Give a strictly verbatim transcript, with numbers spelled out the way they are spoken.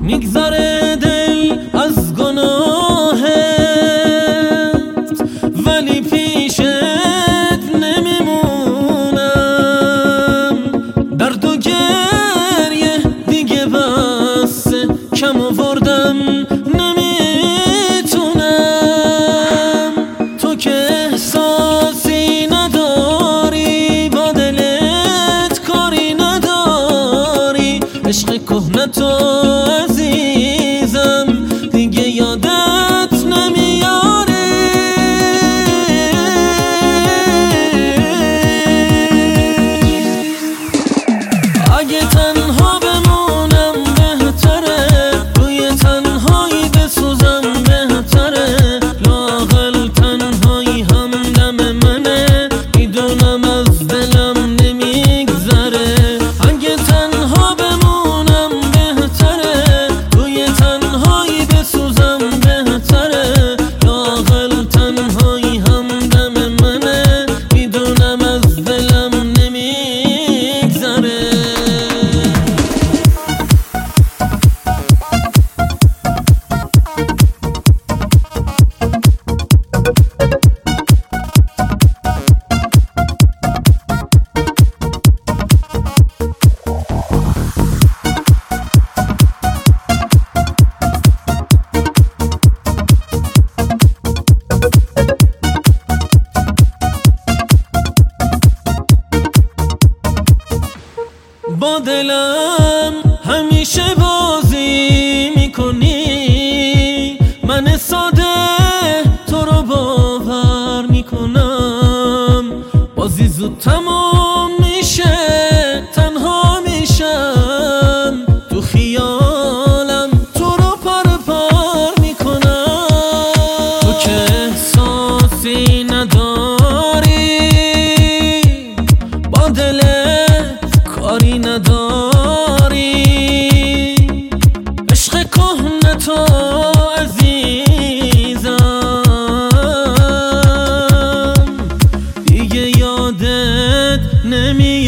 میگذره دل از گناهت ولی پیشت نمیمونم. درد و گریه دیگه بسه، کم آوردم نمیتونم. تو که احساسی نداری، با دلت کاری نداری، عشق کهنه تو عزیزم دیگه یادت نمیاره. اگه تنها بمونم بهتره، روی تنهایی بسوزم بهتره. لااقل تنهایی همدم منه، میدونم از دلم نمیگذره. اگه تنها بمونم بهتره، روی تنهایی بسوزم بهتره. لااقل تنهایی همدم منه، میدونم از دلم نمیگذره. با دلم همیشه بازی میکنی، من ساده تو رو باور میکنم. بازی زود تمام میشه، تنها میشم تو خیالم، تو رو پر پر میکنم. تو که احساسی نداری، با دلت کاری نداری، عشق کهنه تو عزیزم دیگه یادت نمی